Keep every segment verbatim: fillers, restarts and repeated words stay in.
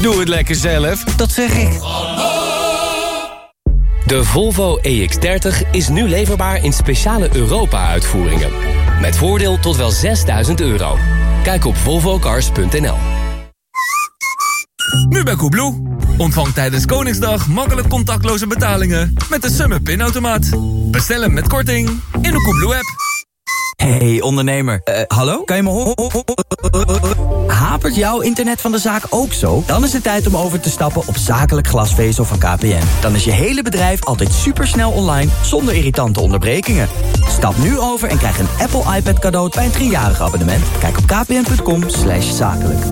Doe het lekker zelf, dat zeg ik. De Volvo E X dertig is nu leverbaar in speciale Europa-uitvoeringen. Met voordeel tot wel zesduizend euro. Kijk op volvo cars punt n l. Nu bij Koebloe. Ontvang tijdens Koningsdag makkelijk contactloze betalingen met de Summer pinautomaat. Bestel hem met korting in de Koebloe-app. Hey ondernemer, uh, hallo? Kan je me horen? Hapert jouw internet van de zaak ook zo? Dan is het tijd om over te stappen op zakelijk glasvezel van K P N. Dan is je hele bedrijf altijd supersnel online zonder irritante onderbrekingen. Stap nu over en krijg een Apple iPad cadeau bij een driejarig abonnement. Kijk op kpn punt com slash zakelijk.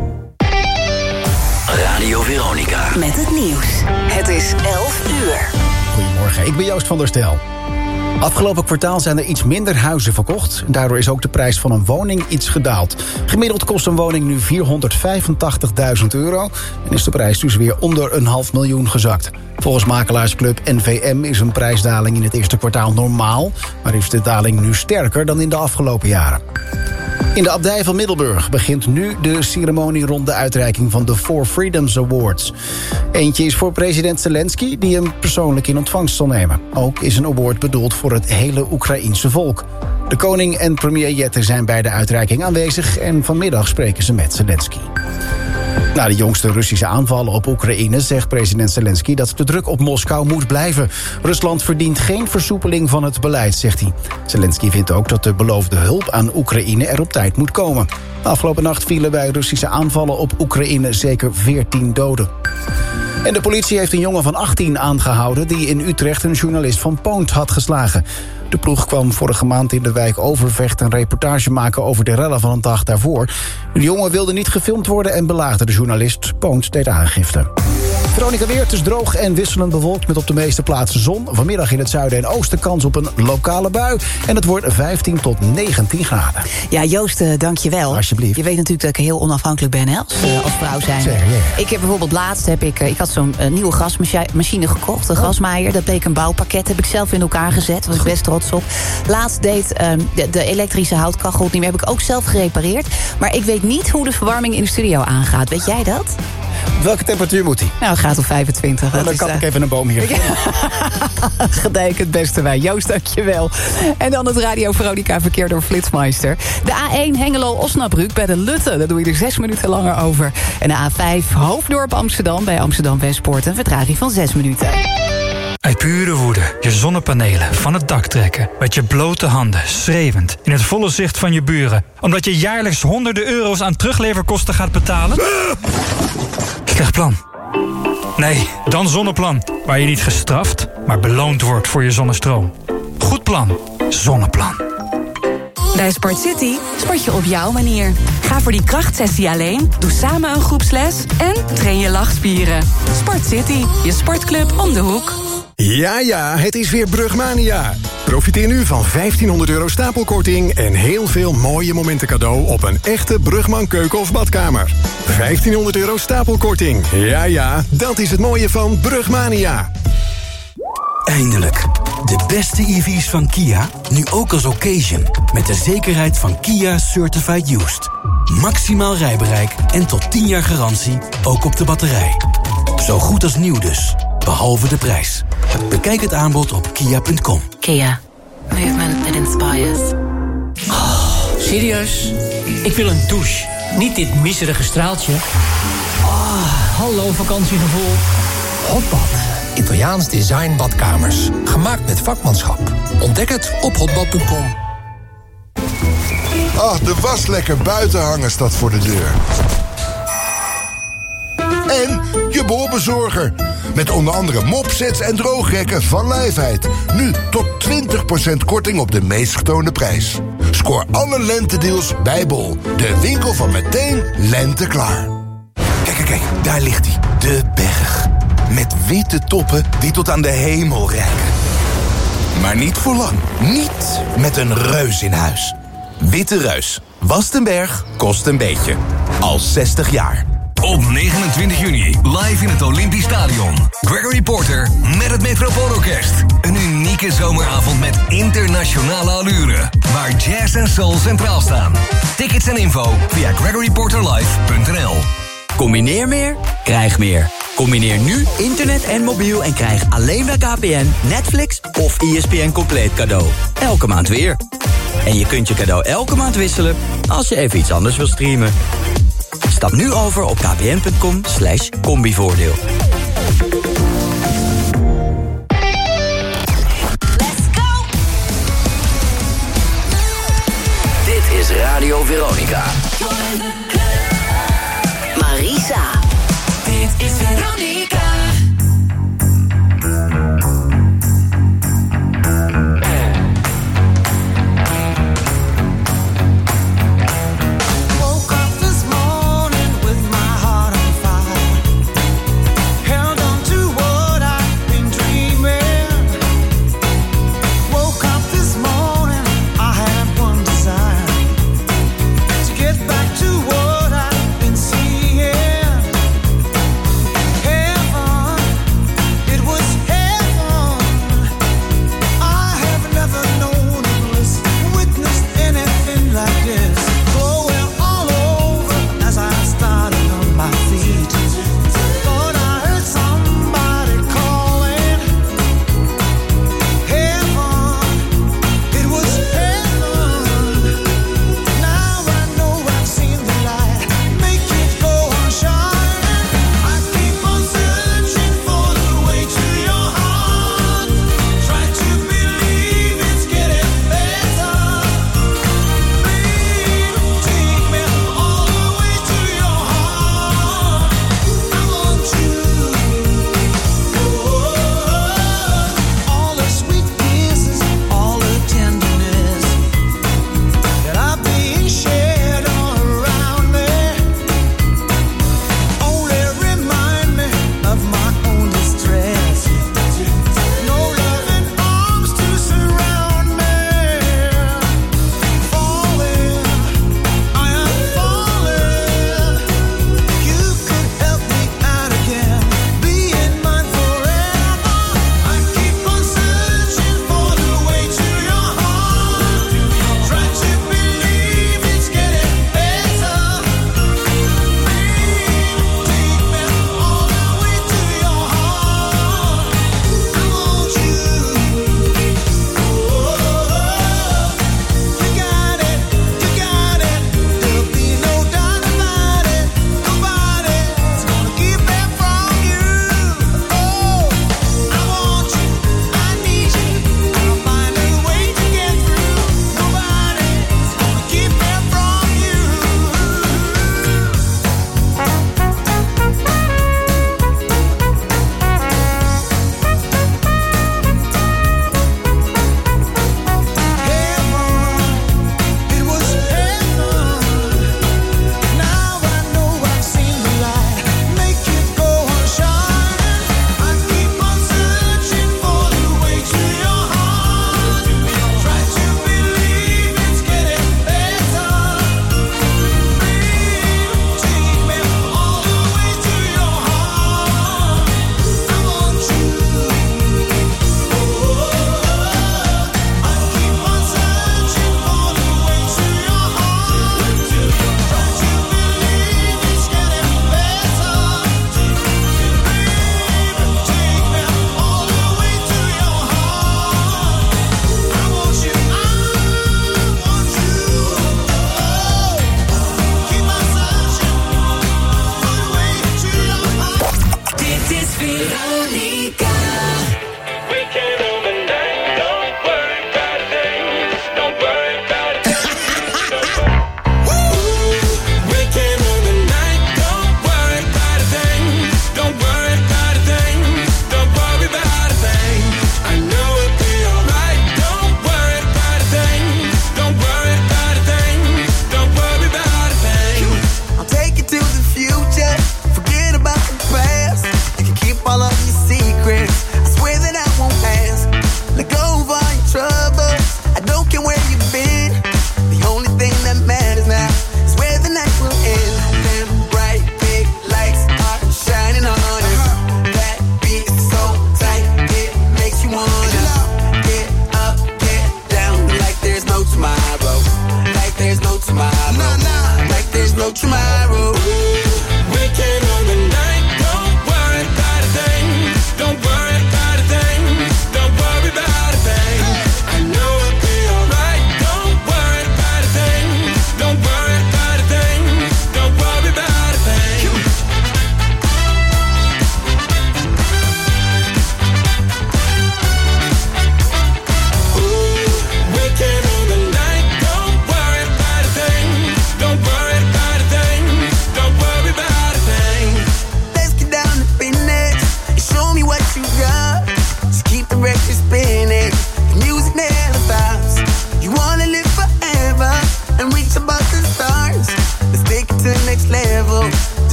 Radio Veronica. Met het nieuws. Het is elf uur. Goedemorgen, ik ben Joost van der Stel. Afgelopen kwartaal zijn er iets minder huizen verkocht. Daardoor is ook de prijs van een woning iets gedaald. Gemiddeld kost een woning nu vierhonderdvijfentachtigduizend euro... en is de prijs dus weer onder een half miljoen gezakt. Volgens makelaarsclub N V M is een prijsdaling in het eerste kwartaal normaal... maar is de daling nu sterker dan in de afgelopen jaren. In de abdij van Middelburg begint nu de ceremonie rond de uitreiking van de Four Freedoms Awards. Eentje is voor president Zelensky, die hem persoonlijk in ontvangst zal nemen. Ook is een award bedoeld voor het hele Oekraïense volk. De koning en premier Jette zijn bij de uitreiking aanwezig en vanmiddag spreken ze met Zelensky. Na de jongste Russische aanvallen op Oekraïne zegt president Zelensky dat de druk op Moskou moet blijven. Rusland verdient geen versoepeling van het beleid, zegt hij. Zelensky vindt ook dat de beloofde hulp aan Oekraïne er op tijd moet komen. De afgelopen nacht vielen bij Russische aanvallen op Oekraïne zeker veertien doden. En de politie heeft een jongen van achttien aangehouden die in Utrecht een journalist van Poont had geslagen. De ploeg kwam vorige maand in de wijk Overvecht een reportage maken over de rellen van een dag daarvoor. De jongen wilde niet gefilmd worden en belaagde de journalist. Poont deed aangifte. Veronica weer, het is droog en wisselend bewolkt met op de meeste plaatsen zon. Vanmiddag in het zuiden en oosten kans op een lokale bui. En het wordt vijftien tot negentien graden. Ja, Joost, uh, dank je wel. Alsjeblieft. Je weet natuurlijk dat ik heel onafhankelijk ben, hè, als, uh, als vrouw zijn. Zeg, yeah. Ik heb bijvoorbeeld laatst, heb ik, uh, ik had zo'n uh, nieuwe gasmachine gekocht. Een oh. gasmaaier, dat bleek een bouwpakket. Heb ik zelf in elkaar gezet, daar was ik best trots op. Laatst deed uh, de, de elektrische houtkachel niet meer. Heb ik ook zelf gerepareerd. Maar ik weet niet hoe de verwarming in de studio aangaat. Weet jij dat? Welke temperatuur moet hij? Nou, het gaat op vijfentwintig. Nou, dan kap ik even een boom hier. Gedijk het beste bij. Joost, dankjewel. En dan het Radio Veronica verkeer door Flitsmeister. De A één Hengelo-Osnabrück bij de Lutte. Daar doe je er zes minuten langer over. En de A vijf Hoofddorp Amsterdam bij Amsterdam-Westpoort. Een vertraging van zes minuten. Uit pure woede je zonnepanelen van het dak trekken. Met je blote handen, schreeuwend, in het volle zicht van je buren. Omdat je jaarlijks honderden euro's aan terugleverkosten gaat betalen? Slecht plan. Nee, dan Zonneplan. Waar je niet gestraft, maar beloond wordt voor je zonnestroom. Goed plan. Zonneplan. Bij Sport City sport je op jouw manier. Ga voor die krachtsessie alleen, doe samen een groepsles en train je lachspieren. Sport City, je sportclub om de hoek. Ja, ja, het is weer Brugmania. Profiteer nu van vijftienhonderd euro stapelkorting en heel veel mooie momenten cadeau op een echte Brugman keuken of badkamer. vijftienhonderd euro stapelkorting. Ja, ja, dat is het mooie van Brugmania. Eindelijk. De beste E V's van Kia, nu ook als occasion. Met de zekerheid van Kia Certified Used. Maximaal rijbereik en tot tien jaar garantie, ook op de batterij. Zo goed als nieuw dus, behalve de prijs. Bekijk het aanbod op kia punt com. Kia. Movement that inspires. Oh, serieus? Ik wil een douche. Niet dit miserige straaltje. Oh, hallo vakantiegevoel. Hotbad. Italiaans design badkamers. Gemaakt met vakmanschap. Ontdek het op hotbad punt com. Ah, de waslekker buiten hangen staat voor de deur. En je bol-bezorger. Met onder andere mopsets en droogrekken van Lijfheid. Nu tot twintig procent korting op de meest getoonde prijs. Scoor alle lentedeals bij Bol. De winkel van meteen lente klaar. Kijk, kijk, kijk, daar ligt hij. De berg. Met witte toppen die tot aan de hemel reiken. Maar niet voor lang. Niet met een reus in huis. Witte Reus. Wast een berg, kost een beetje. Al zestig jaar. Op negenentwintig juni, live in het Olympisch Stadion. Gregory Porter met het Metropoolorkest. Een unieke zomeravond met internationale allure. Waar jazz en soul centraal staan. Tickets en info via gregory porter live punt n l. Combineer meer, krijg meer. Combineer nu internet en mobiel en krijg alleen bij K P N Netflix of E S P N compleet cadeau. Elke maand weer. En je kunt je cadeau elke maand wisselen als je even iets anders wil streamen. Stap nu over op kpn.com slash combivoordeel. Dit is Radio Veronica. Marisa. Dit is Veronica. All of your secrets.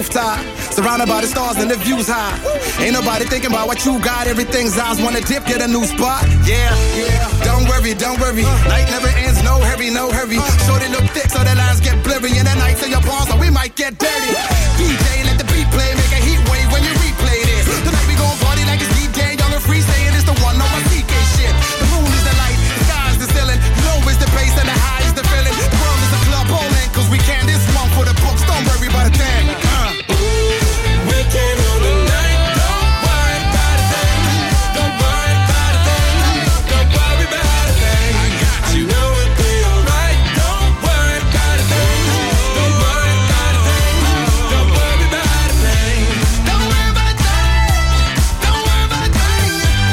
rooftop, surrounded by the stars and the views high. Ain't nobody thinking about what you got. Everything's eyes wanna dip, get a new spot. Yeah, yeah. Don't worry, don't worry. Night never ends, no hurry, no hurry. Shorty look thick, so the lines get blurry. And the nights in your palms, so we might get dirty. D J, let the beat play, make a heat wave when you replay this. Tonight we gon' party like it's D J, young and free, saying it's the one on my C K shit. The moon is the light, the sky is the ceiling. Low is the bass and the high is the feeling. The world is a club bowling, cause we can this one for the books. Don't worry about a thing. Uh. We can on the night, don't worry about a thing. Don't worry about a thing. Don't worry about a thing. I got you. You know it'll be alright. Don't worry about a thing. Don't worry about a thing. Don't worry about a thing. Don't worry about a thing. Don't worry about a thing.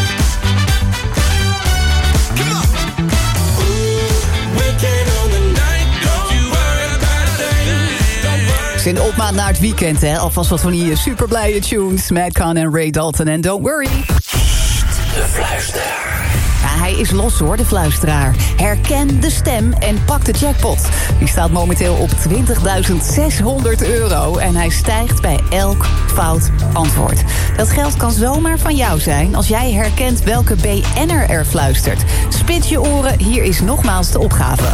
Come on. Ooh, we can on the night, don't you worry about a thing. Don't worry. Zijn opmaat naar het weekend, hè? Alvast wat van die super blije tunes. Madcon en Ray Dalton en Don't Worry. De fluisteraar. Ja, hij is los hoor, de fluisteraar. Herken de stem en pak de jackpot. Die staat momenteel op twintigduizend zeshonderd euro. En hij stijgt bij elk fout antwoord. Dat geld kan zomaar van jou zijn als jij herkent welke B N'er er fluistert. Spits je oren, hier is nogmaals de opgave.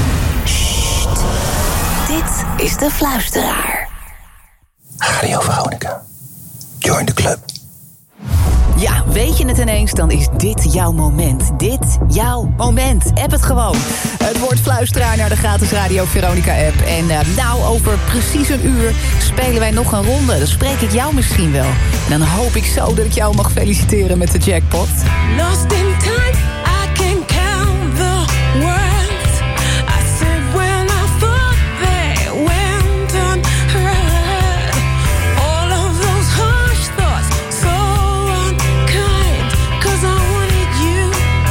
Dit is de fluisteraar. Radio Veronica. Join the club. Ja, weet je het ineens, dan is dit jouw moment. Dit jouw moment. App het gewoon. Het woord fluisteraar naar de gratis Radio Veronica-app. En uh, nou, over precies een uur spelen wij nog een ronde. Dan spreek ik jou misschien wel. En dan hoop ik zo dat ik jou mag feliciteren met de jackpot. Lost in time, I can count the words I said when I thought they went unheard. All of those harsh thoughts, so unkind, 'cause I wanted you.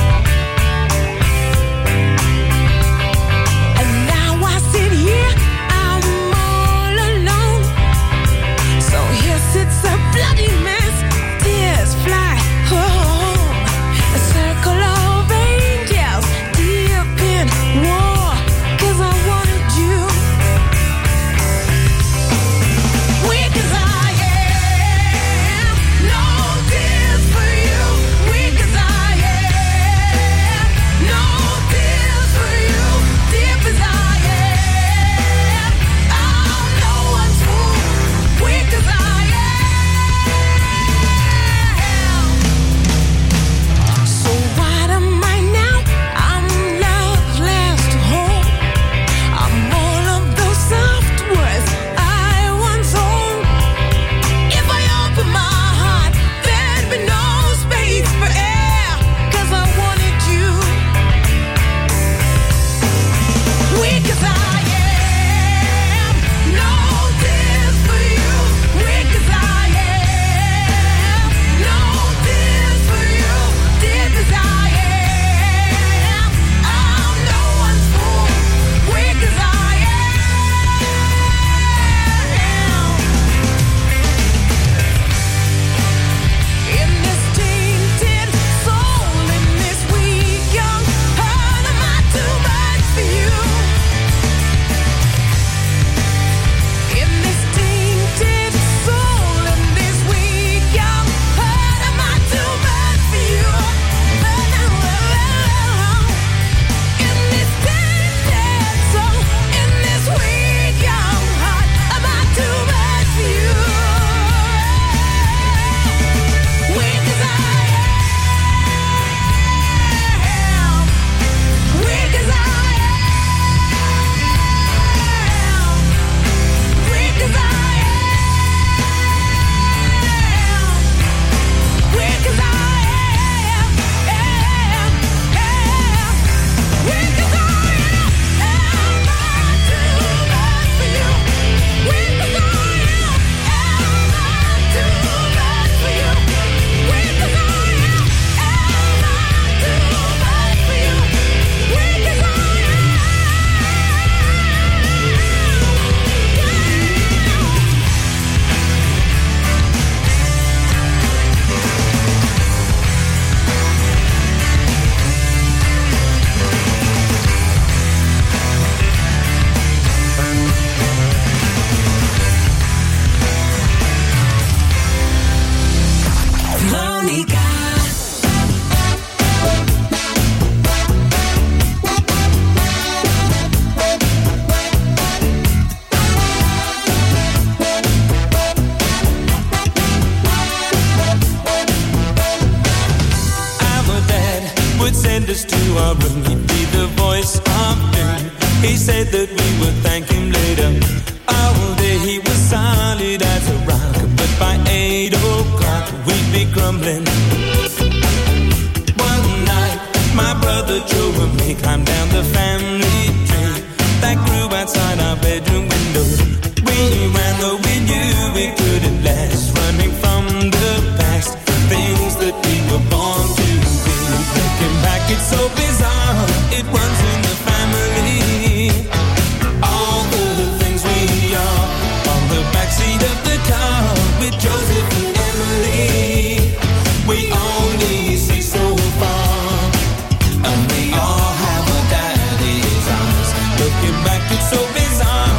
And now I sit here, I'm all alone. So here sits a bloody mess, tears fly home. A circle of and he'd be the voice of doom. He said that we would thank him later. All day he was solid as a rock, but by eight o'clock we'd be crumbling. One night, my brother Joe and me climbed down the family tree that grew outside our bedroom window. We ran though we knew we couldn't last, running from the past, things that we were born to be. Looking back, it's so bizarre, it runs in the family. All the things we are on the backseat of the car with Joseph and Emily. We only see so far, and we all have a daddy's eyes. Looking back, it's so bizarre.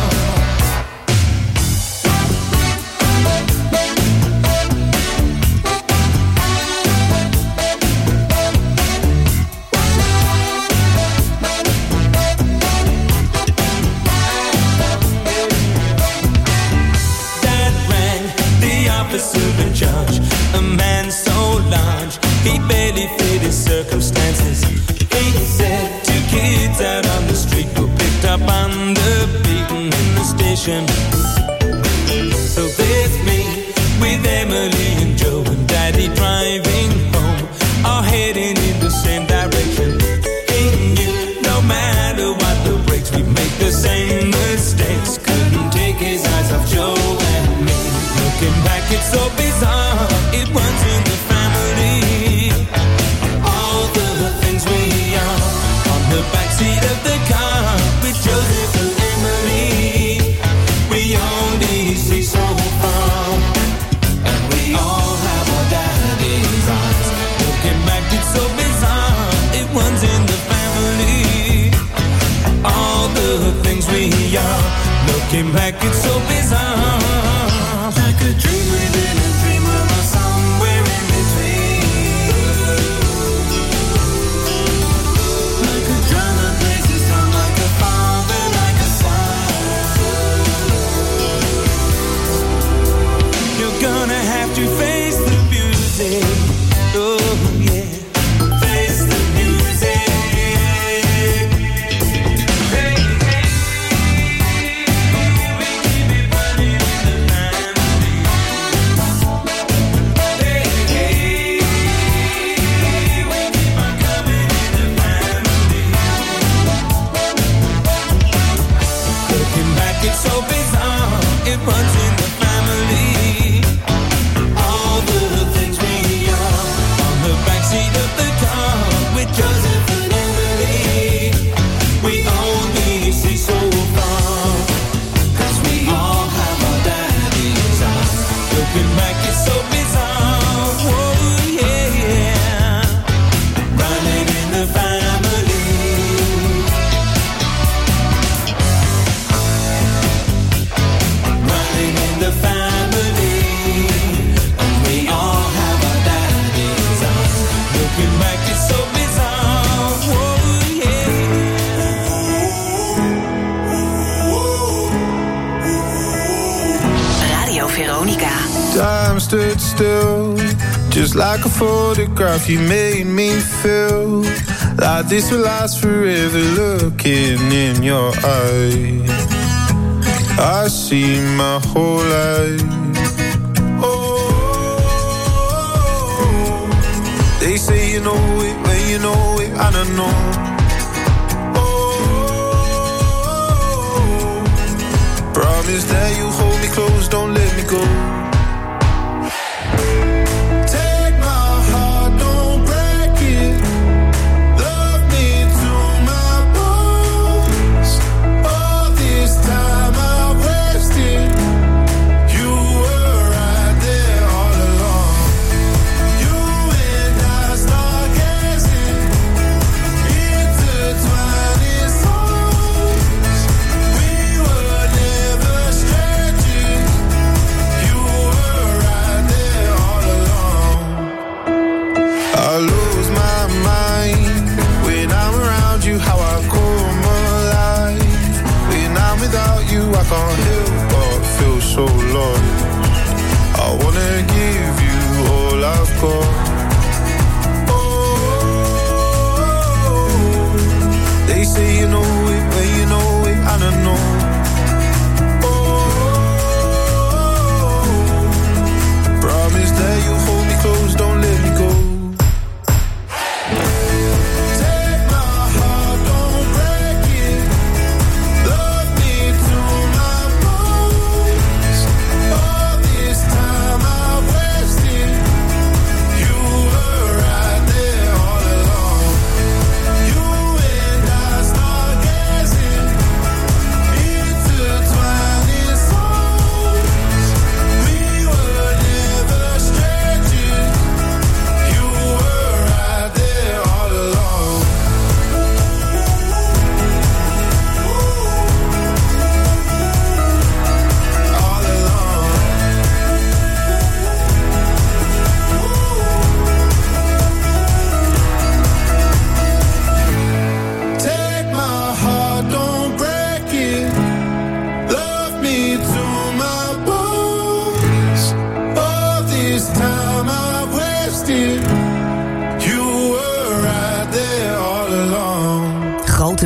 In charge, a man so large he barely fit his circumstances. He said two kids out on the street were picked up on the beaten in the station. So there's me with Emily and Joe and Daddy driving home, all heading in the same direction. He knew no matter what the breaks, we make the same mistakes. Couldn't take his eyes off Joe and me. Looking back, it's so bizarre, it runs in the family. All the things we are on the backseat of the car with Joseph and Emily. We only see so far, and we all have our daddy's eyes. Looking back, it's so bizarre, it runs in the family. All the things we are, looking back, it's so bizarre. Like a dream within a dream, or somewhere in between. Like a drama plays its song, like a father, like a son. You're gonna have to face the music. Oh yeah, face the music. Hey, hey, we keep it running in the family. Hey, hey, we keep on coming in the family. Looking back, it's so bizarre, it runs in the family. All the things we are on the backseat of the car with Joseph and Emily. We only see so far, 'cause we all have our daddy's eyes. Looking back, it's so bizarre. Whoa, yeah, yeah. Running in the family. Running in the family. And we all have our daddy's eyes. Looking back, it's so bizarre. Whoa, yeah. Radio Veronica. Time stood still, just like a photograph. You made me feel like this will last forever. Looking in your eyes, I see my whole life. Oh, they say you know it when you know it, and I know. Oh, promise that you hold me close, don't let me go. Take my heart, don't break it. Love me to my bones. All this time I wasted, you were right there all along. You and I stargazing, intertwined in songs. We were never strangers. You were right there all along. I lose my mind when I'm around you. How I come alive when I'm without you. I can't help but feel so lost. I wanna give you all I've got. Oh,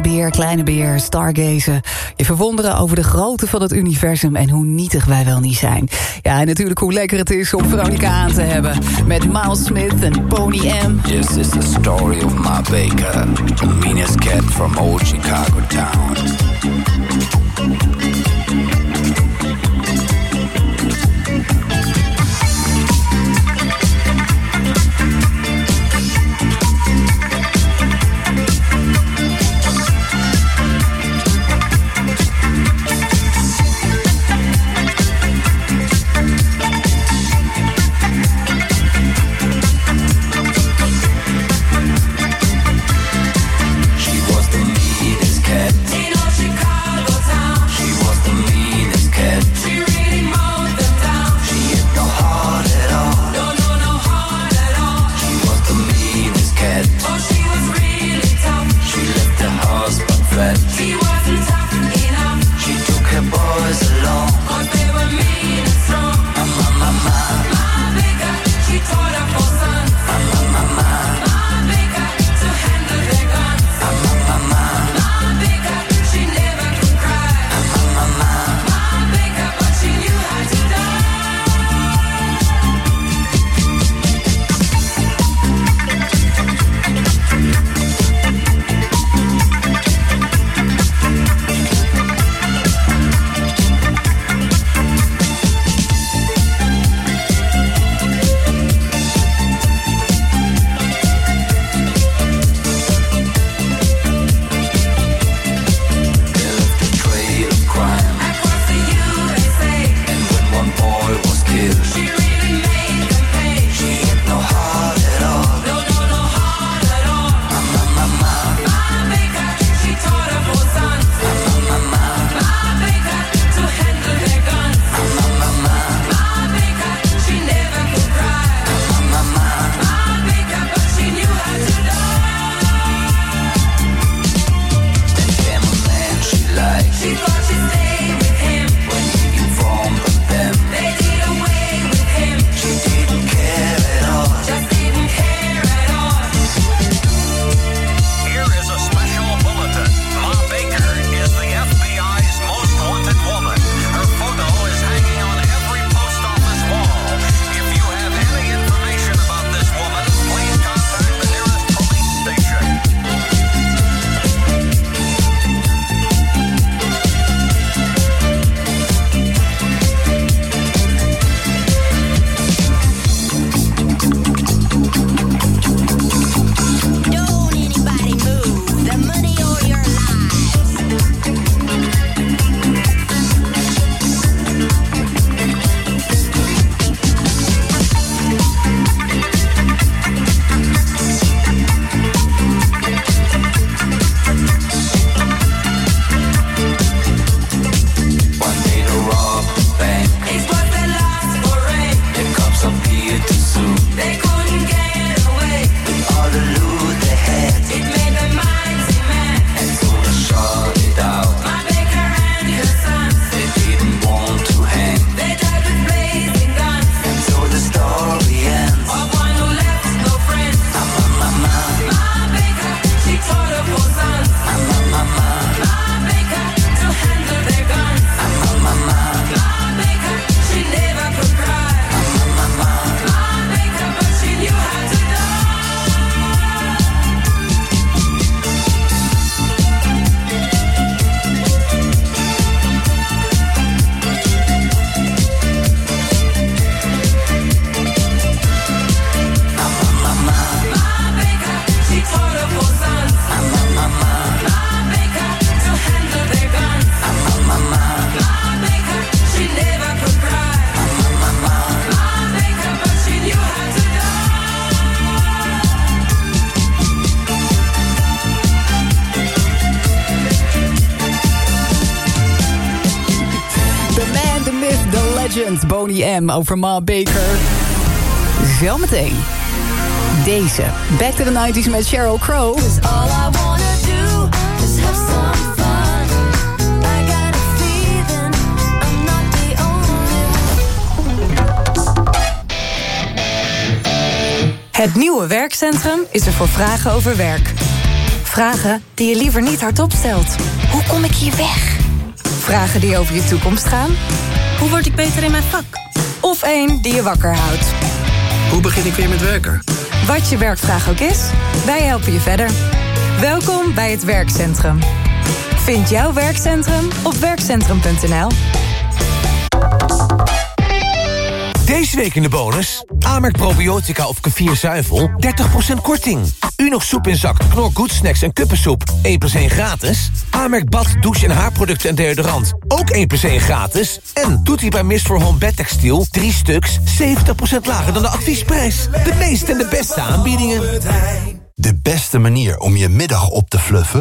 beer, kleine beer, stargazen. Je verwonderen over de grootte van het universum en hoe nietig wij wel niet zijn. Ja, en natuurlijk hoe lekker het is om Veronica aan te hebben. Met Miles Smith en Boney M. Yes, it's the story of Ma Baker, the meanest cat from old Chicago town. Legend, Boney M over Ma Baker. Zometeen deze. Back to the nineties met Sheryl Crow. Het nieuwe werkcentrum is er voor vragen over werk. Vragen die je liever niet hardop stelt. Hoe kom ik hier weg? Vragen die over je toekomst gaan. Hoe word ik beter in mijn vak? Of één die je wakker houdt. Hoe begin ik weer met werken? Wat je werkvraag ook is, wij helpen je verder. Welkom bij het Werkcentrum. Vind jouw werkcentrum op werkcentrum punt n l. Deze week in de bonus. Amerk Probiotica of Kefir Zuivel, dertig procent korting. Unog soep in zak, Knor Good Snacks en kuppensoep, één plus één gratis. Amerk bad, douche en haarproducten en deodorant, ook één plus één gratis. En Toetie bij Mist for Home bedtextiel, drie stuks, zeventig procent lager dan de adviesprijs. De meeste en de beste aanbiedingen. De beste manier om je middag op te fluffen?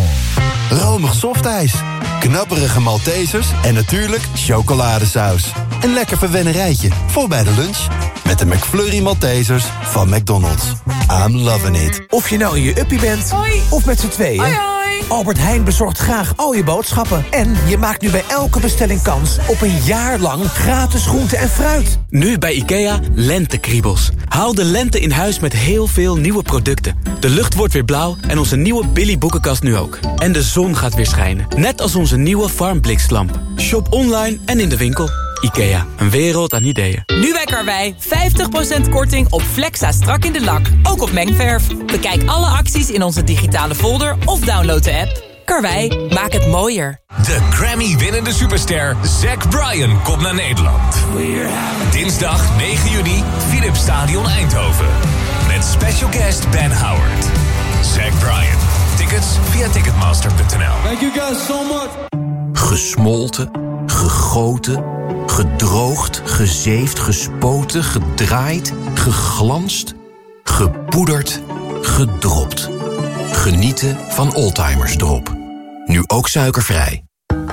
Romig softijs, knapperige Maltesers en natuurlijk chocoladesaus. Een lekker verwennerijtje voor bij de lunch. Met de McFlurry Maltesers van McDonald's. I'm loving it. Of je nou in je uppie bent, hoi. Of met z'n tweeën. Hoi, hoi. Albert Heijn bezorgt graag al je boodschappen. En je maakt nu bij elke bestelling kans op een jaar lang gratis groente en fruit. Nu bij IKEA lentekriebels. Haal de lente in huis met heel veel nieuwe producten. De lucht wordt weer blauw en onze nieuwe Billy boekenkast nu ook. En de zon gaat weer schijnen. Net als onze nieuwe Farmbliklamp. Shop online en in de winkel. IKEA, een wereld aan ideeën. Nu bij Karwei, vijftig procent korting op Flexa strak in de lak. Ook op mengverf. Bekijk alle acties in onze digitale folder of download de app. Karwei, maak het mooier. De Grammy-winnende superster Zach Bryan komt naar Nederland. Dinsdag negen juni, Philips Stadion Eindhoven. Met special guest Ben Howard. Zach Bryan. Tickets via ticketmaster punt n l. Thank you guys so much. Gesmolten, gegoten, gedroogd, gezeefd, gespoten, gedraaid, geglanst, gepoederd, gedropt. Genieten van Oldtimers Drop. Nu ook suikervrij.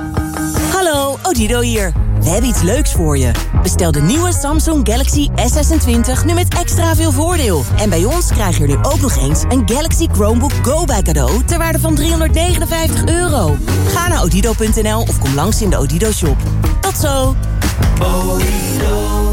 Hallo, Odido hier. We hebben iets leuks voor je. Bestel de nieuwe Samsung Galaxy S zesentwintig nu met extra veel voordeel. En bij ons krijg je er nu ook nog eens een Galaxy Chromebook Go bij cadeau ter waarde van driehonderdnegenenvijftig euro. Ga naar odido punt n l of kom langs in de Odido shop. Tot zo. Odido.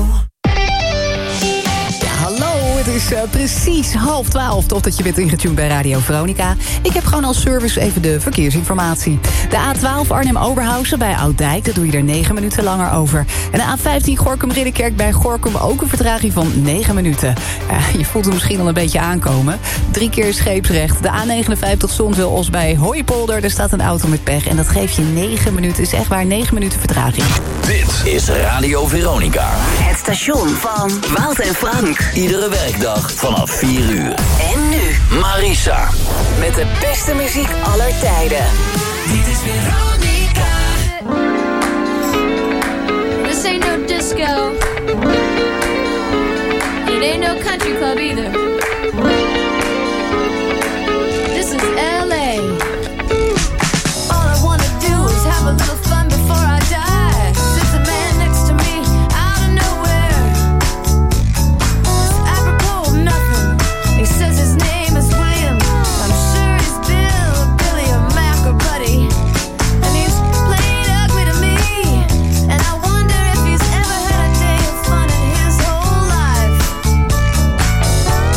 Het is uh, precies half twaalf, toch dat je bent ingetuned bij Radio Veronica. Ik heb gewoon als service even de verkeersinformatie. De A twaalf Arnhem-Oberhausen bij Ouddijk, dat doe je er negen minuten langer over. En de A vijftien Gorinchem-Ridderkerk bij Gorinchem ook een vertraging van negen minuten. Uh, je voelt hem misschien al een beetje aankomen. Drie keer scheepsrecht. De A negenenvijftig Zonzeel-Os bij Hooipolder. Er staat een auto met pech en dat geeft je negen minuten. Is echt waar, negen minuten vertraging. Dit is Radio Veronica. Het station van Wout en Frank. Iedere werkdag vanaf vier uur. En nu Marisa. met de beste muziek aller tijden. Dit is Veronica. This ain't no disco. It ain't no country club either. This is L A. All I wanna do is have a little fun before I die. Sits a man next to me out of nowhere. It's apropos of nothing. He says his name is William. I'm sure he's Bill, Billy, or Mac or Buddy. And he's playing ugly to me. And I wonder if he's ever had a day of fun in his whole life.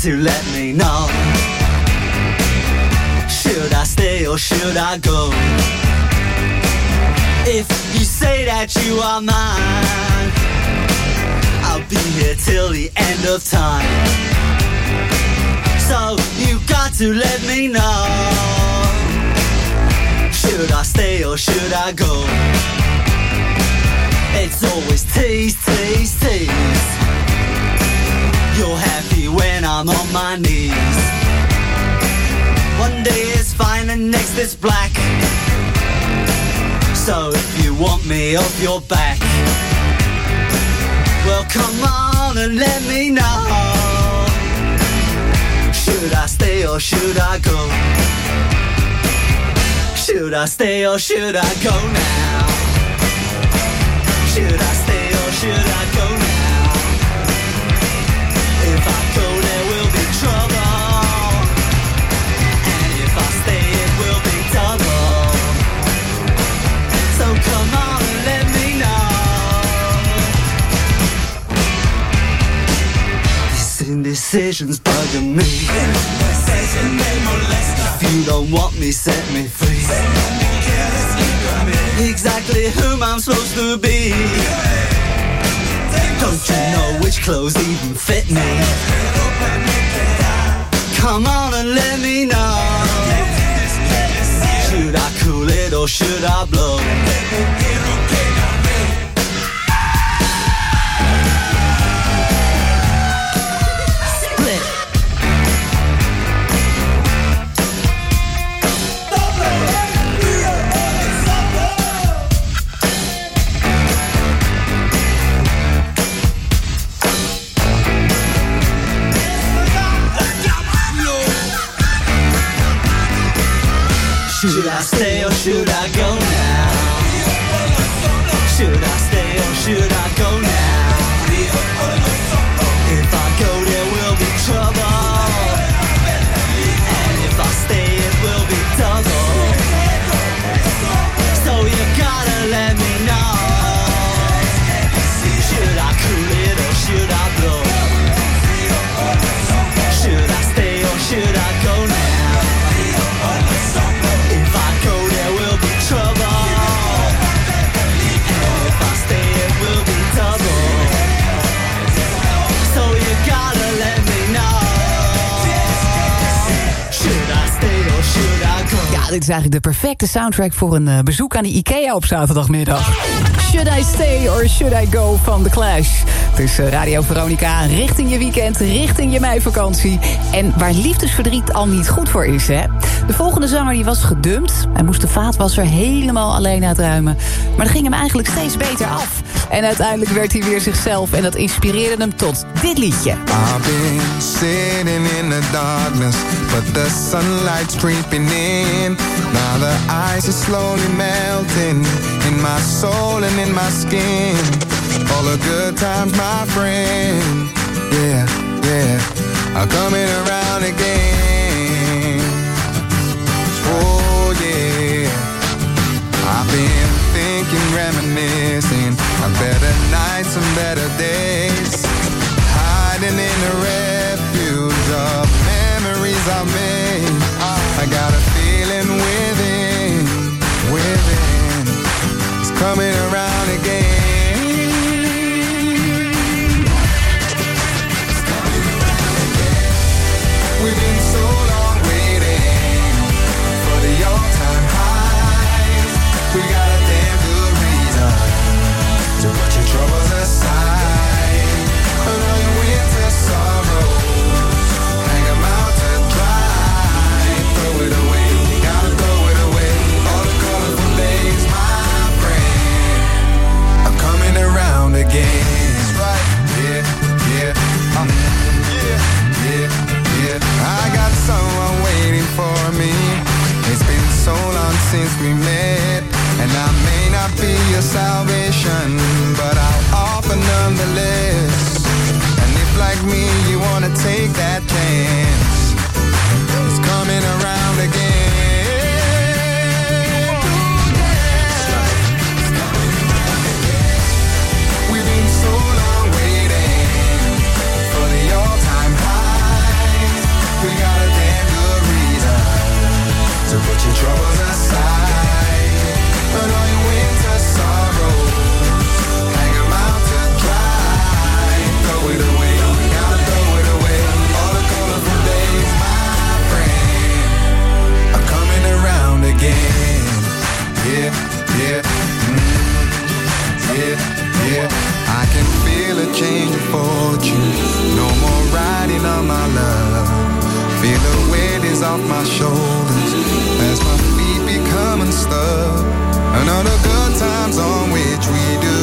to let me know. Should I stay or should I go? If you say that you are mine, I'll be here till the end of time. So you got to let me know. Should I stay or should I go? It's always tease, tease, tease. You're happy when I'm on my knees. One day it's fine and next it's black. So if you want me off your back, well come on and let me know. Should I stay or should I go? Should I stay or should I go now? Should I stay or should I go now? If I go there will be trouble, and if I stay it will be double. So come on and let me know. These indecisions bugging me. If you don't want me, set me free. Exactly whom I'm supposed to be. Don't you know which clothes even fit me? Come on and let me know. Should I cool it or should I blow? Should I stay or should I go now? Should I stay or should I go now? If I go there will be trouble, and if I stay it will be double. So you gotta let me know. Should I cool it or should I blow? Should I stay or should I go now? Ja, dit is eigenlijk de perfecte soundtrack voor een uh, bezoek aan de IKEA op zaterdagmiddag. Should I stay or should I go van The Clash? Het is uh, Radio Veronica, richting je weekend, richting je meivakantie. En waar liefdesverdriet al niet goed voor is, hè? De volgende zanger die was gedumpt. Hij moest de vaatwasser helemaal alleen uitruimen. Maar dat ging hem eigenlijk steeds beter af. En uiteindelijk werd hij weer zichzelf en dat inspireerde hem tot dit liedje. I've been sitting in the darkness, but the sunlight's creeping in. Now the ice is slowly melting in my soul and in my skin. All the good times, my friend, yeah, yeah, are coming around again. Oh yeah, I've been thinking, reminiscing of better nights and better days, hiding in the refuge of memories I've made. I got a feeling within, within, it's coming around again. We've been so long waiting for the all-time highs. We got a damn good reason to put your troubles aside. And all your winter sorrows, hang them out to dry. Throw it away, you gotta throw it away. All the colorful days, my friend, yeah, yeah, mm, yeah, yeah. I can feel a change of fortune. No more riding on my love. Feel the weight is off my shoulders as my feet become unstuck. Another good times on which we do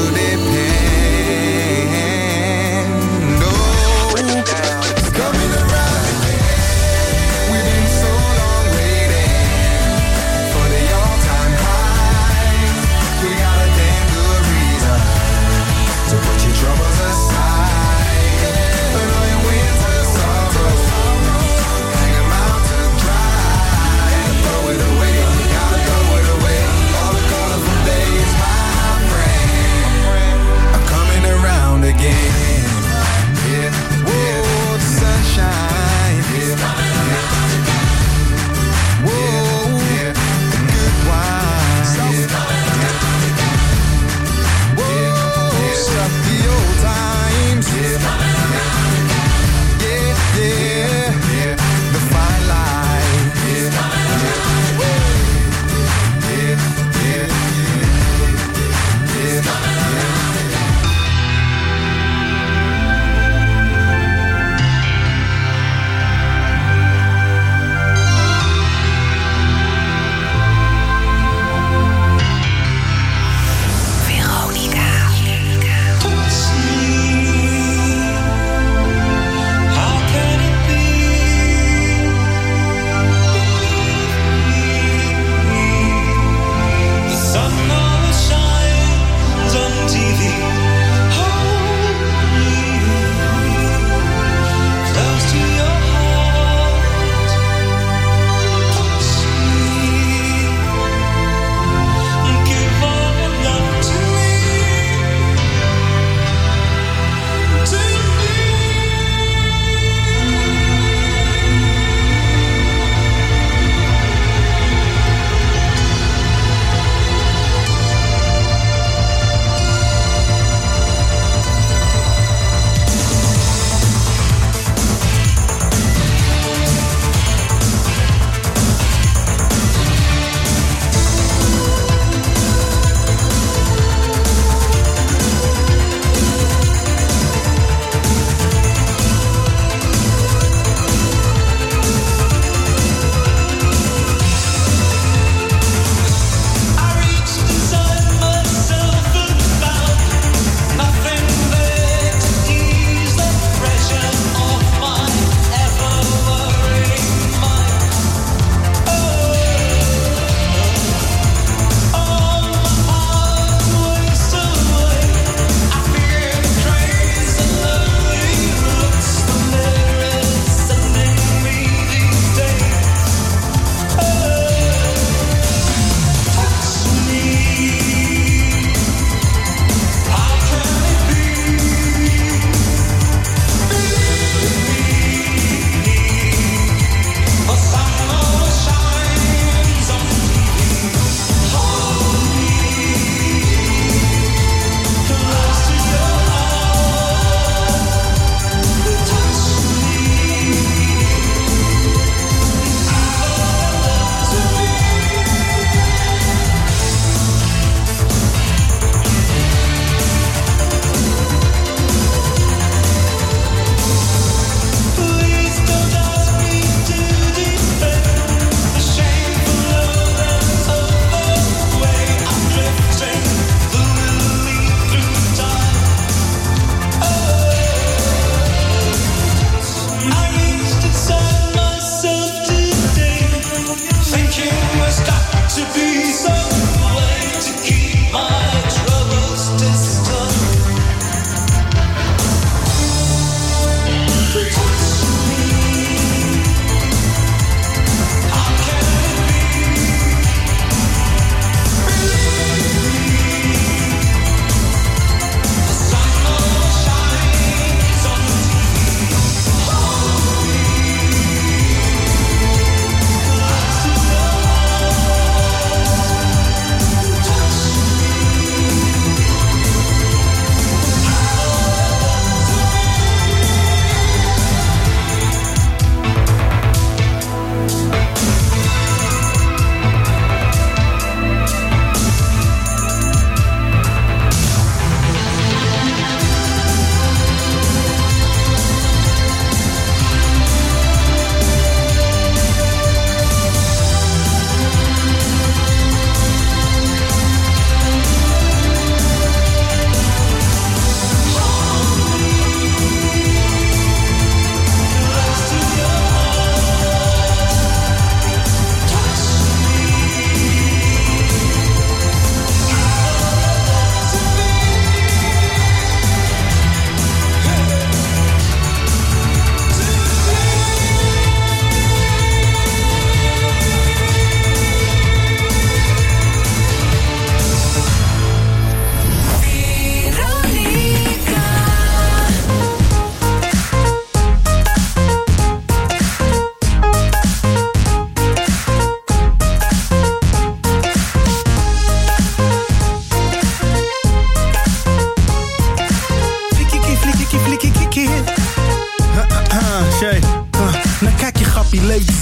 depend. Oh, it's coming around again. We've been so long waiting for the all-time high. We got a damn good reason to put your troubles aside. And all your winter sorrows, hang 'em out to dry. Throw it away, gotta throw it away. All the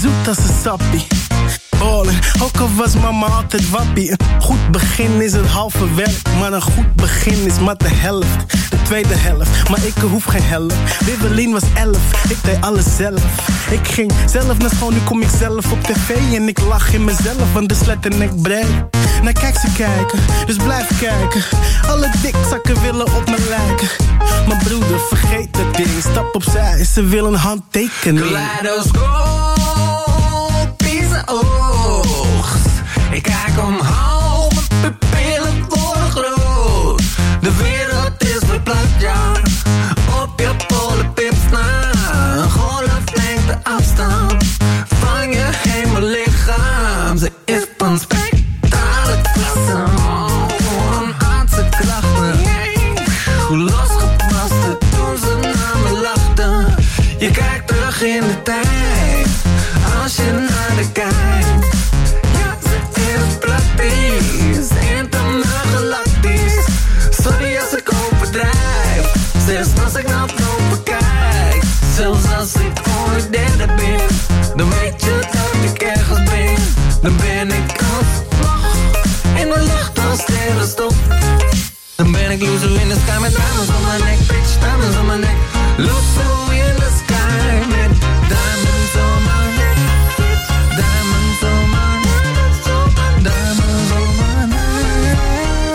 zoet als een sappie. Ballen, ook al was mama altijd wappie. Een goed begin is het halve werk, maar een goed begin is maar de helft. De tweede helft, maar ik hoef geen helft. Wibbelien was elf, ik deed alles zelf. Ik ging zelf naar school, nu kom ik zelf op tv. En ik lach in mezelf, want de slet en ik brei. Nou kijk ze kijken, dus blijf kijken. Alle dikzakken willen op me lijken. Mijn broeder, vergeet dat ding. Stap opzij, ze willen een handtekening. Kaleidoscoop, pizza oogst. Ik kijk omhoog, mijn pupillen worden groot. De wereld is verplaatst, ja. Op je polenpips na. Een golflengte afstand van je hemellichaam. Ze is van spectrale klasse. Een aardse klachten. Hoe losgepaste toen ze naar me lachten. Je kijkt terug in de tijd, als je naar de kijkt. Ja, ze is praktisch, intermaal galactisch. Sorry als ik overdrijf, zelfs als ik naar boven kijk. Zelfs als ik ooit derde ben, dan weet je dat ik ergens ben. Dan ben ik als vlag in de lucht als sterrenstof. Dan ben ik loser in the sky met diamonds on my neck. Bitch, diamonds on my neck. Loser in the sky met diamonds on my neck. Diamonds on my neck. Diamonds on my neck.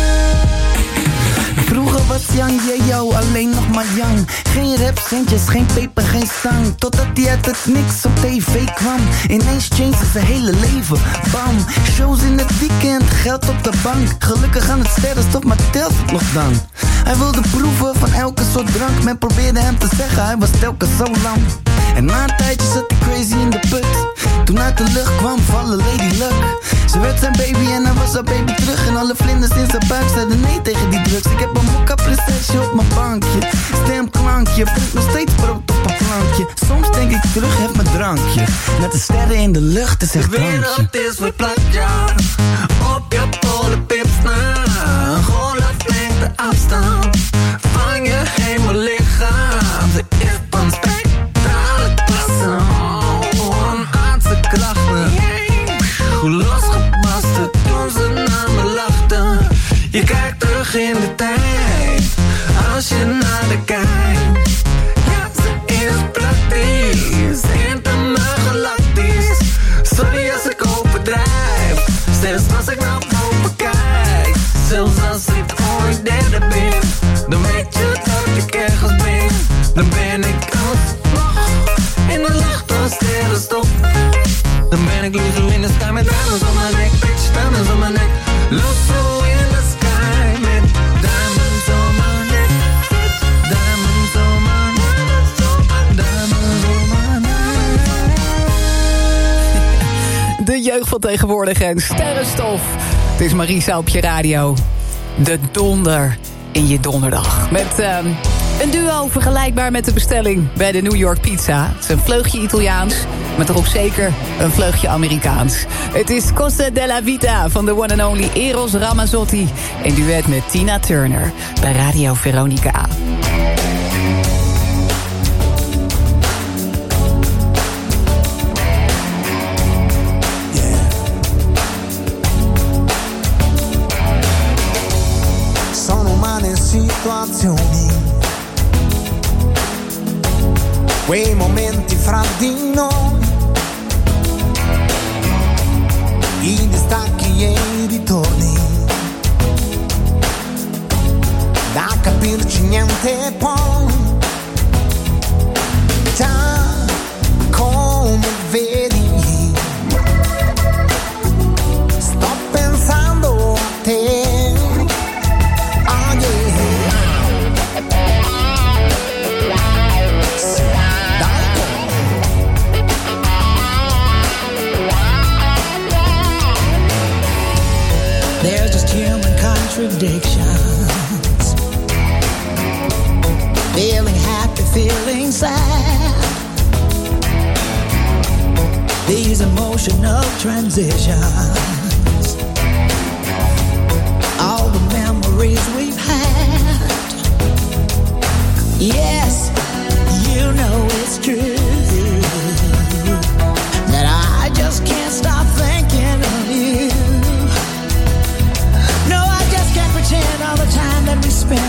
Vroeger was Young, yeah yo, alleen nog maar young. Geen rap, centjes, geen peper, geen zang. Totdat hij uit het niks op tv kwam. Ineens changed zijn hele leven, bam. Shows in het weekend, geld op de bank. Gelukkig aan het sterrenstof, maar telt het nog dan? Hij wilde proeven van elke soort drank. Men probeerde hem te zeggen, hij was telkens zo lang. En na een tijdje zat hij crazy in de put. Toen uit de lucht kwam vallen Lady Luck. Ze werd zijn baby en hij was haar baby terug. En alle vlinders in zijn buik zeiden nee tegen die drugs. Ik heb een mokka prinsesje op mijn bankje. Stemklankje, brengt nog steeds brood op een plankje. Soms denk ik terug, heb mijn drankje. Met de sterren in de lucht, is echt drankje. De wereld is verplaatst, ja. Op je polenpips na. Een golflengte afstand van je hemellichaam. Ze is van spectrale klasse. Een aardse klachten. Hoe losgepaste toen ze naar me lachten. Je kijkt terug in de tijd, als je naar de kijkt. Ja, ze is praktisch, intermaal galactisch. Sorry als ik overdrijf, zelfs als ik naar boven kijk. Zelfs als ik ooit derde ben, dan weet je dat ik ergens ben. Dan ben ik als vlag in de lucht als sterrenstof. Dan ben ik loser in the sky met diamonds on my neck. Bitch, diamonds on my neck. Loser in the sky met diamonds on my neck. Diamonds on my neck. Diamonds on my neck. De jeugd van tegenwoordig en sterrenstof. Het is Marisa op je radio. De donder in je donderdag. Met uh, een duo vergelijkbaar met de bestelling bij de New York Pizza. Het is een vleugje Italiaans, maar toch ook zeker een vleugje Amerikaans. Het is Cosa della Vita van de one and only Eros Ramazzotti. In duet met Tina Turner bij Radio Veronica. Sono umane situazioni, quei momenti fra di noi, i distacchi e i ritorni, da capirci niente poi, già come vedi, sto pensando a te. There's just human contradictions. Feeling happy, feeling sad. These emotional transitions. All the memories we've had. Yes, you know it's true.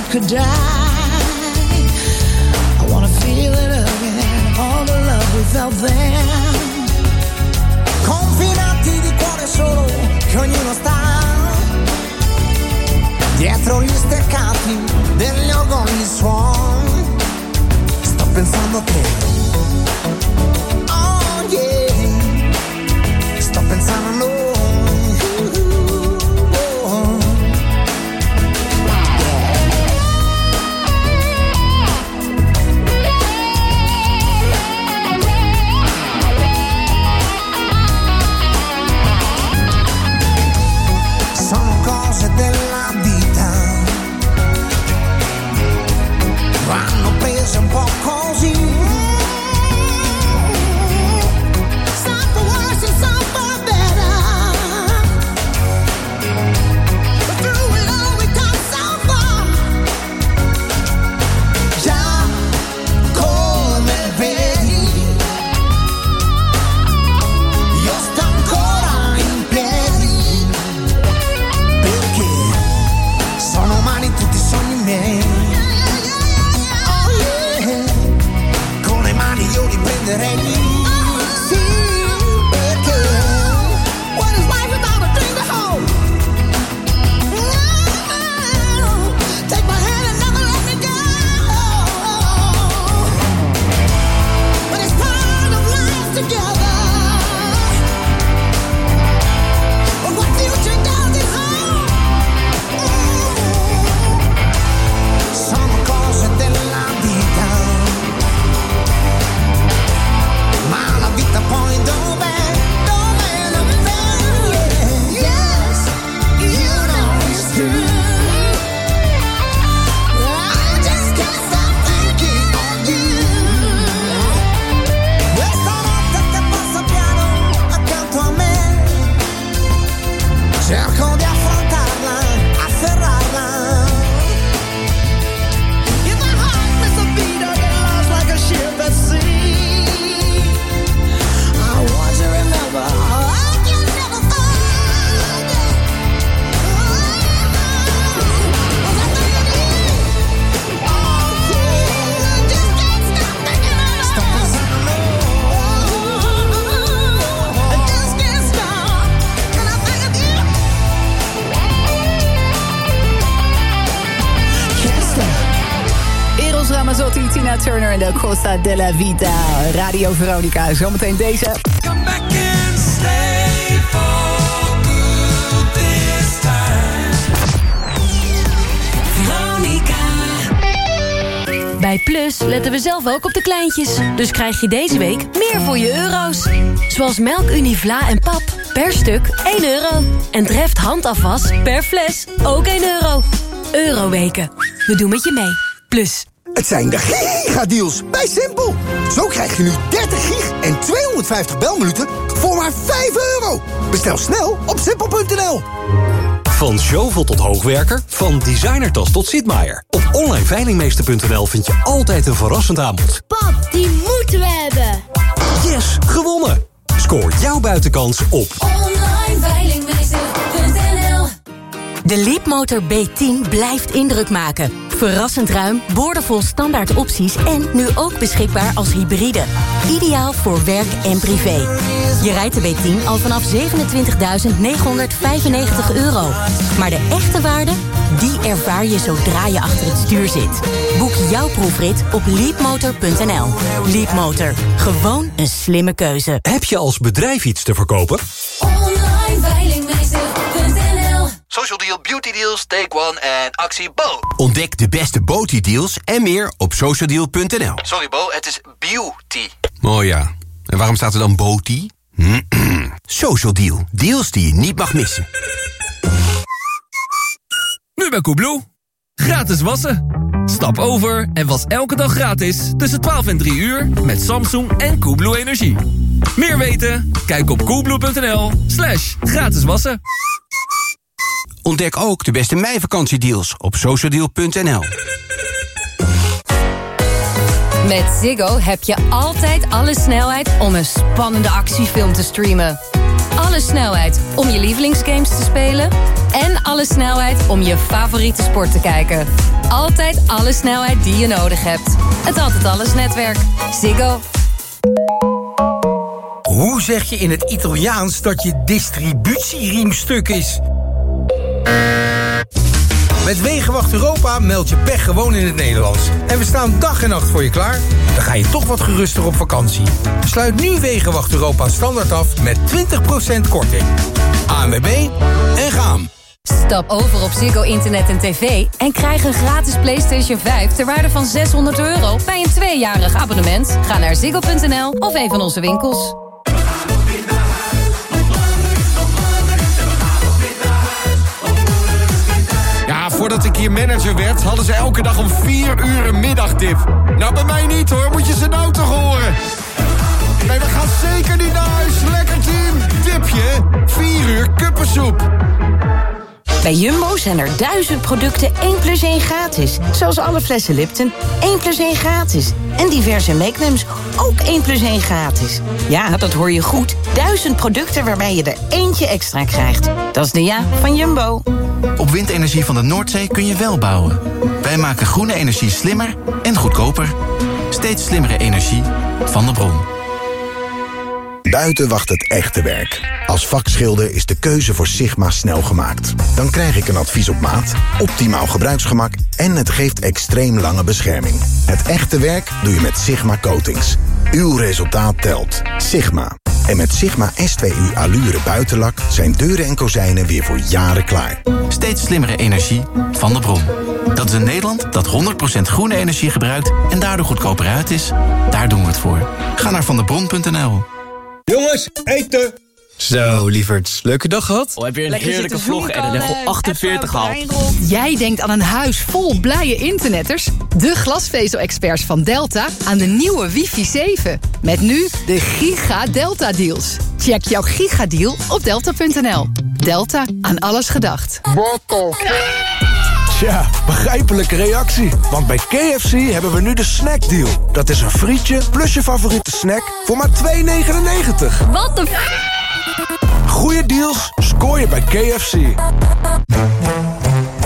could die. I wanna feel it again, all the love we felt then. Confinati di cuore solo, che ognuno sta dietro gli steccati degli organi suon. Sto pensando a te. Oh yeah. Sto pensando a noi. Sono cose della vita, vanno prese un po' così. Some for worse and some for better, but through it all we come so far. Già come vedi, io sto ancora in piedi, perché sono umani tutti i sogni miei. Oh yeah, con le mani io li prenderei. Sì, perché what is life without a thing to hold? Mm, take my hand and never let me go. But it's part of life together. But what future does it hold? Sono cose della vita, ma la vita poi dov'è? Dov'è, dov'è? Yes, you know it's true. I just can't stop thinking of you. Questa notte che passa piano accanto a me, cerco di affrontarla, afferrarla. If my heart miss a beat or get lost like a ship at sea, I want to remember I can never forget. Oh, yeah, just can't stop thinking of it. Stop pensando. I just can't stop when I think of you. Can't stop. Eros Ramazzotti, Tina Turner en de Costa della Vita. Radio Veronica. Zometeen deze. Come back and stay for good this time. Veronica. Bij Plus letten we zelf ook op de kleintjes. Dus krijg je deze week meer voor je euro's. Zoals melk Univla en pap. Per stuk één euro. En Dreft handafwas per fles ook één euro. Euroweken. We doen met je mee. Plus. Het zijn de gigadeals bij Simpel. Zo krijg je nu dertig gig en tweehonderdvijftig belminuten voor maar vijf euro. Bestel snel op simpel punt n l. Van Zjovel tot hoogwerker, van designertas tot Sitmaier. Op online veilingmeester punt n l vind je altijd een verrassend aanbod. Pap, die moeten we hebben. Yes, gewonnen! Scoor jouw buitenkans op online veilingmeester punt n l. De Leapmotor B tien blijft indruk maken. Verrassend ruim, boordevol standaard opties en nu ook beschikbaar als hybride. Ideaal voor werk en privé. Je rijdt de B tien al vanaf zevenentwintigduizend negenhonderdvijfennegentig euro. Maar de echte waarde, die ervaar je zodra je achter het stuur zit. Boek jouw proefrit op leapmotor punt n l. Leapmotor, gewoon een slimme keuze. Heb je als bedrijf iets te verkopen? online veilingmeester punt n l. Social Deal, Beauty Deals, Take One en actie Bo. Ontdek de beste Beauty Deals en meer op social deal punt n l. Sorry Bo, het is beauty. Oh ja, en waarom staat er dan Beauty? Social Deal, deals die je niet mag missen. Nu bij Coolblue. Gratis wassen. Stap over en was elke dag gratis tussen twaalf en drie uur met Samsung en Coolblue Energie. Meer weten? Kijk op coolblue punt n l slash gratis wassen. Ontdek ook de beste meivakantiedeals op social deal punt n l. Met Ziggo heb je altijd alle snelheid om een spannende actiefilm te streamen. Alle snelheid om je lievelingsgames te spelen. En alle snelheid om je favoriete sport te kijken. Altijd alle snelheid die je nodig hebt. Het Altijd Alles netwerk. Ziggo. Hoe zeg je in het Italiaans dat je distributieriem stuk is? Met Wegenwacht Europa meld je pech gewoon in het Nederlands. En we staan dag en nacht voor je klaar. Dan ga je toch wat geruster op vakantie. Sluit nu Wegenwacht Europa standaard af met twintig procent korting. A N W B en gaan. Stap over op Ziggo Internet en tv en krijg een gratis PlayStation vijf ter waarde van zeshonderd euro bij een tweejarig abonnement. Ga naar ziggo punt n l of een van onze winkels. Ja, voordat ik hier manager werd, hadden ze elke dag om vier uur een middagdip. Nou, bij mij niet hoor, moet je ze nou toch horen. Nee, we gaan zeker niet naar huis. Lekker team. Dipje, vier uur kuppensoep. Bij Jumbo zijn er duizend producten één plus één gratis. Zoals alle flessen Lipton, één plus één gratis. En diverse Magnums, ook één plus één gratis. Ja, dat hoor je goed. Duizend producten waarbij je er eentje extra krijgt. Dat is de ja van Jumbo. Op windenergie van de Noordzee kun je wel bouwen. Wij maken groene energie slimmer en goedkoper. Steeds slimmere energie van de bron. Buiten wacht het echte werk. Als vakschilder is de keuze voor Sigma snel gemaakt. Dan krijg ik een advies op maat, optimaal gebruiksgemak en het geeft extreem lange bescherming. Het echte werk doe je met Sigma Coatings. Uw resultaat telt. Sigma. En met Sigma S twee U Allure buitenlak zijn deuren en kozijnen weer voor jaren klaar. Steeds slimmere energie van de bron. Dat is een Nederland dat honderd procent groene energie gebruikt en daardoor goedkoper uit is. Daar doen we het voor. Ga naar vandebron punt n l. Jongens, eten! Zo, lieverds. Leuke dag gehad? Oh, heb je een heerlijke vlog en een level achtenveertig gehaald. Jij denkt aan een huis vol blije internetters? De glasvezel-experts van Delta aan de nieuwe wifi zeven. Met nu de Giga Delta Deals. Check jouw gigadeal op delta punt n l. Delta, aan alles gedacht. Tja, begrijpelijke reactie. Want bij K F C hebben we nu de snackdeal. Dat is een frietje plus je favoriete snack voor maar twee negenennegentig. Wat de f... Goeie deals scoor je bij K F C.